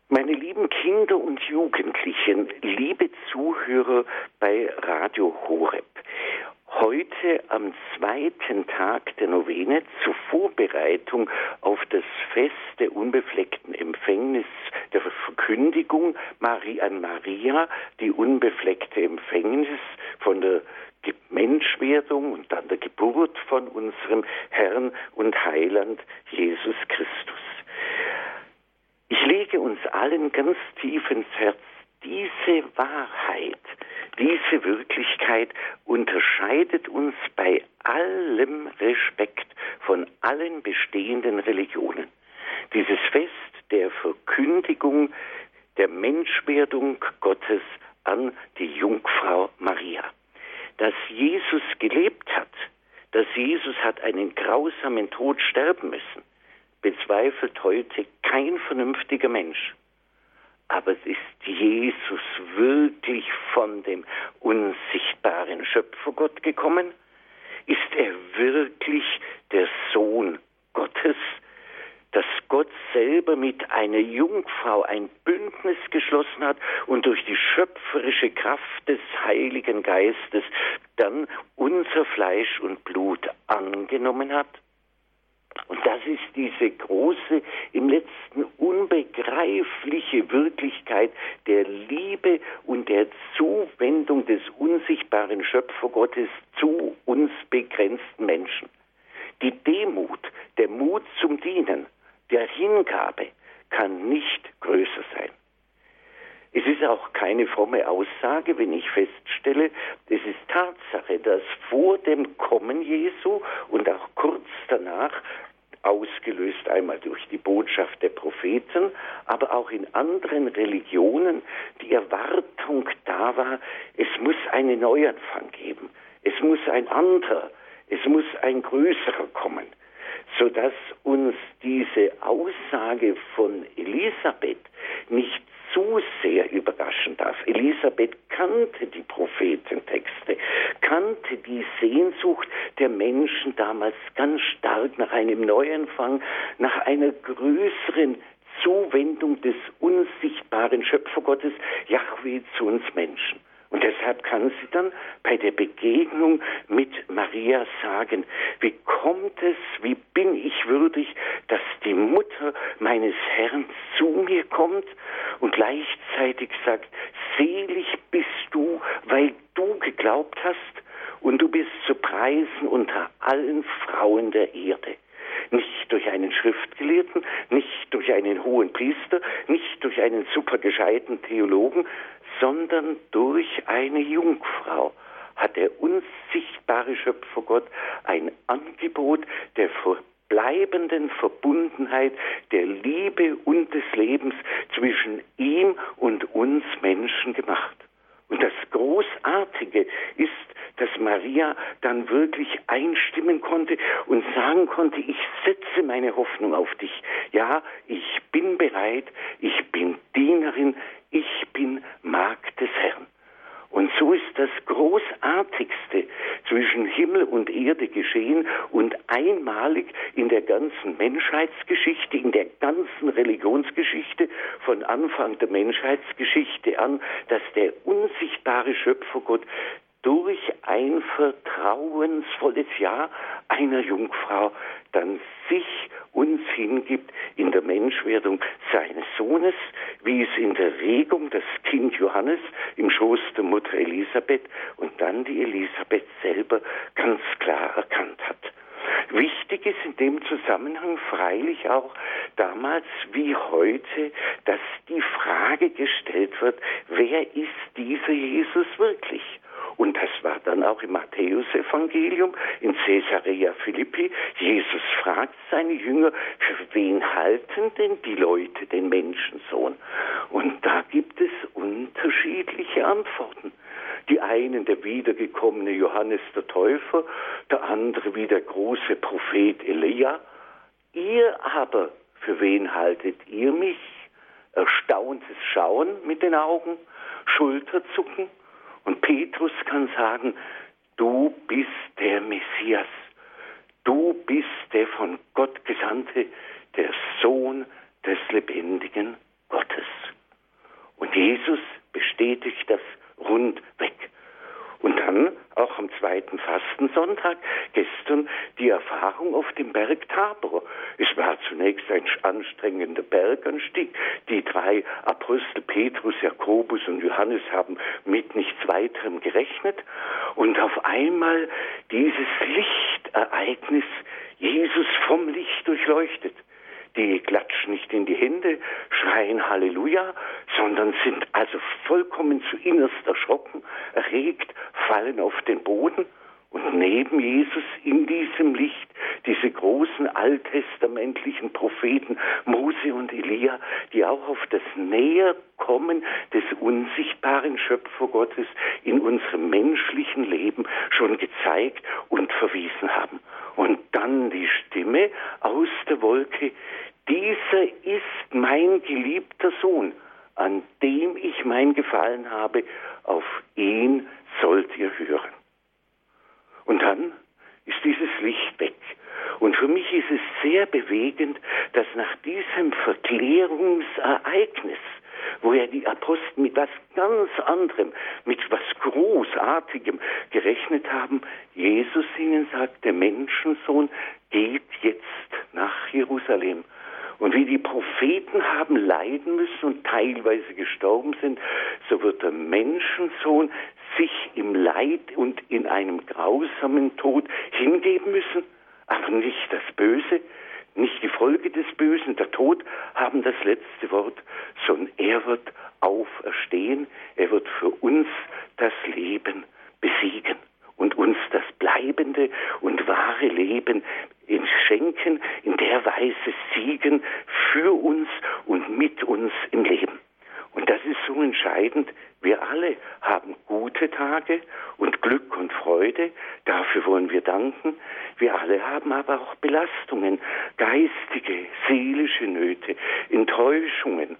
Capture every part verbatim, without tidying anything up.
Meine lieben Kinder und Jugendlichen, liebe Zuhörer bei Radio Horeb, heute am zweiten Tag der Novene zur Vorbereitung auf das Fest der unbefleckten Empfängnis der Verkündigung Maria an Maria, die unbefleckte Empfängnis von der Menschwerdung und dann der Geburt von unserem Herrn und Heiland Jesus Christus. Ich lege uns allen ganz tief ins Herz, diese Wahrheit, diese Wirklichkeit unterscheidet uns bei allem Respekt von allen bestehenden Religionen. Dieses Fest der Verkündigung der Menschwerdung Gottes an die Jungfrau Maria. Dass Jesus gelebt hat, dass Jesus hat einen grausamen Tod sterben müssen, bezweifelt heute kein vernünftiger Mensch. Aber ist Jesus wirklich von dem unsichtbaren Schöpfergott gekommen? Ist er wirklich der Sohn Gottes? Dass Gott selber mit einer Jungfrau ein Bündnis geschlossen hat und durch die schöpferische Kraft des Heiligen Geistes dann unser Fleisch und Blut angenommen hat? Und das ist diese große, im letzten unbegreifliche Wirklichkeit der Liebe und der Zuwendung des unsichtbaren Schöpfergottes zu uns begrenzten Menschen. Die Demut, der Mut zum Dienen, der Hingabe kann nicht größer sein. Es ist auch keine fromme Aussage, wenn ich feststelle, es ist Tatsache, dass vor dem Kommen Jesu und auch kurz danach, ausgelöst einmal durch die Botschaft der Propheten, aber auch in anderen Religionen die Erwartung da war, es muss einen Neuanfang geben, es muss ein anderer, es muss ein größerer kommen, sodass uns diese Aussage von Elisabeth nicht zu sehr überraschen darf. Elisabeth kannte die Prophetentexte, kannte die Sehnsucht der Menschen damals ganz stark nach einem Neuanfang, nach einer größeren Zuwendung des unsichtbaren Schöpfergottes Jahwe zu uns Menschen. Und deshalb kann sie dann bei der Begegnung mit Maria sagen, wie kommt es, wie bin ich würdig, dass die Mutter meines Herrn zu mir kommt und gleichzeitig sagt, selig bist du, weil du geglaubt hast und du bist zu preisen unter allen Frauen der Erde. Nicht durch einen Schriftgelehrten, nicht durch einen hohen Priester, nicht durch einen supergescheiten Theologen, sondern durch eine Jungfrau hat der unsichtbare Schöpfergott ein Angebot der verbleibenden Verbundenheit, der Liebe und des Lebens zwischen ihm und uns Menschen gemacht. Und das Großartige ist, dass Maria dann wirklich einstimmen konnte und sagen konnte, ich setze meine Hoffnung auf dich. Ja, ich bin bereit, ich bin Dienerin, ich bin Magd des Herrn. Und so ist das Großartigste zwischen Himmel und Erde geschehen und einmalig in der ganzen Menschheitsgeschichte, in der ganzen Religionsgeschichte von Anfang der Menschheitsgeschichte an, dass der unsichtbare Schöpfergott durch ein vertrauensvolles Ja einer Jungfrau dann sich uns hingibt in der Menschwerdung seines Sohnes, wie es in der Regung das Kind Johannes im Schoß der Mutter Elisabeth und dann die Elisabeth selber ganz klar erkannt hat. Wichtig ist in dem Zusammenhang freilich auch damals wie heute, dass die Frage gestellt wird, wer ist dieser Jesus wirklich? Und das war dann auch im Matthäus-Evangelium, in Caesarea Philippi. Jesus fragt seine Jünger, für wen halten denn die Leute den Menschensohn? Und da gibt es unterschiedliche Antworten. Die einen der wiedergekommene Johannes der Täufer, der andere wie der große Prophet Elia. Ihr aber, für wen haltet ihr mich? Erstauntes Schauen mit den Augen, Schulterzucken. Und Petrus kann sagen, du bist der Messias, du bist der von Gott Gesandte, der Sohn des lebendigen Gottes. Jesus bestätigt das rundweg. Und dann auch am zweiten Fastensonntag gestern die Erfahrung auf dem Berg Tabor. Es war zunächst ein anstrengender Berganstieg. Die drei Apostel Petrus, Jakobus und Johannes haben mit nichts weiterem gerechnet. Und auf einmal dieses Lichtereignis, Jesus vom Licht durchleuchtet. Die klatschen nicht in die Hände, schreien Halleluja, sondern sind also vollkommen zu innerst erschrocken, erregt, fallen auf den Boden und neben Jesus in diesem Licht diese großen alttestamentlichen Propheten Mose und Elia, die auch auf das Näherkommen des unsichtbaren Schöpfergottes in unserem menschlichen Leben schon gezeigt und verwiesen haben. Und dann die Stimme aus der Wolke: Dieser ist mein geliebter Sohn, an dem ich mein Gefallen habe, auf ihn sollt ihr hören. Und dann ist dieses Licht weg. Und für mich ist es sehr bewegend, dass nach diesem Verklärungsereignis, wo ja die Apostel mit was ganz anderem, mit was Großartigem gerechnet haben, Jesus ihnen sagt, der Menschensohn geht jetzt nach Jerusalem. Und wie die Propheten haben leiden müssen und teilweise gestorben sind, so wird der Menschensohn sich im Leid und in einem grausamen Tod hingeben müssen, aber nicht das Böse, nicht die Folge des Bösen, der Tod, haben das letzte Wort, sondern er wird auferstehen, er wird für uns das Leben besiegen und uns das bleibende und wahre Leben schenken, in der Weise siegen für uns und mit uns im Leben. Und das ist so entscheidend. Wir alle haben gute Tage und Glück und Freude. Dafür wollen wir danken. Wir alle haben aber auch Belastungen, geistige, seelische Nöte, Enttäuschungen,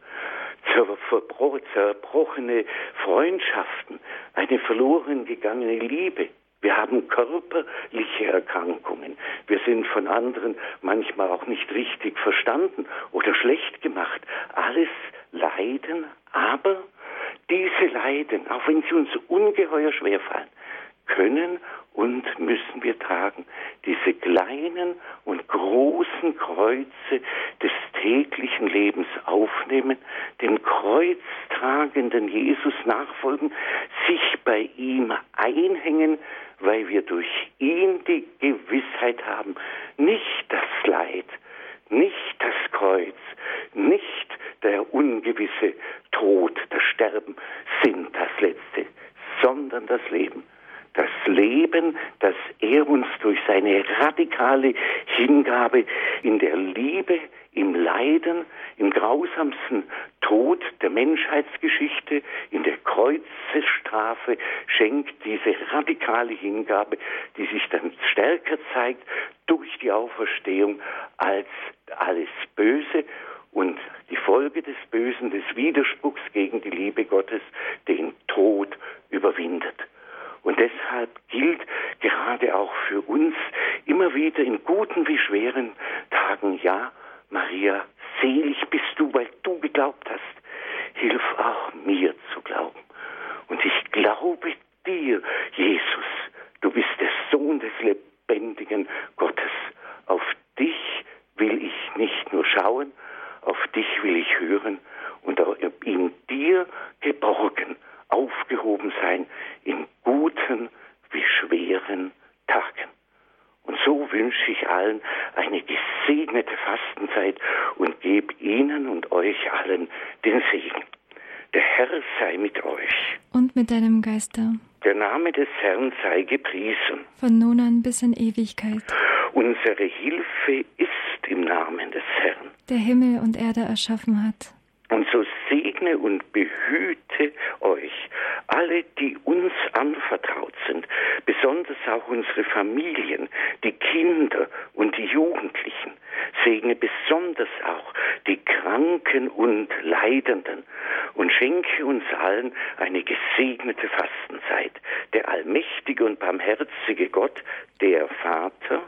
zerbrochene Freundschaften, eine verloren gegangene Liebe. Wir haben körperliche Erkrankungen. Wir sind von anderen manchmal auch nicht richtig verstanden oder schlecht gemacht. Alles Leiden, aber diese Leiden, auch wenn sie uns ungeheuer schwerfallen, können und müssen wir tragen. Diese kleinen und großen Kreuze des täglichen Lebens aufnehmen, dem kreuztragenden Jesus nachfolgen, sich bei ihm einhängen, weil wir durch ihn die Gewissheit haben, nicht das Leid, nicht das Kreuz, nicht der ungewisse Tod, das Sterben sind das Letzte, sondern das Leben. Das Leben, das er uns durch seine radikale Hingabe in der Liebe, im Leiden, im grausamsten Tod der Menschheitsgeschichte, in der Kreuzesstrafe schenkt, diese radikale Hingabe, die sich dann stärker zeigt durch die Auferstehung als alles Böse und die Folge des Bösen, des Widerspruchs gegen die Liebe Gottes, den Tod überwindet. Und deshalb gilt gerade auch für uns immer wieder in guten wie schweren Tagen: Ja, Maria, selig bist du, weil du geglaubt hast. Hilf auch mir zu glauben. Und ich glaube dir, Jesus, du bist der Sohn des lebendigen Gottes. Auf dich will ich nicht nur schauen, auf dich will ich hören und in dir geborgen, aufgehoben sein in guten wie schweren Tagen. Und so wünsche ich allen eine gesegnete Fastenzeit und gebe Ihnen und euch allen den Segen. Der Herr sei mit euch. Und mit deinem Geiste. Der Name des Herrn sei gepriesen. Von nun an bis in Ewigkeit. Unsere Hilfe ist im Namen des Herrn, der Himmel und Erde erschaffen hat. Und so segne und behüte euch alle, die uns anvertraut sind, besonders auch unsere Familien, die Kinder und die Jugendlichen. Segne besonders auch die Kranken und Leidenden und schenke uns allen eine gesegnete Fastenzeit. Der allmächtige und barmherzige Gott, der Vater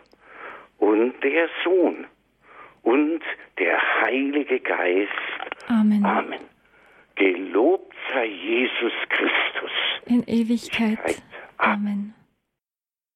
und der Sohn und der Heilige Geist. Amen. Amen. Gelobt sei Jesus Christus. In Ewigkeit. Amen.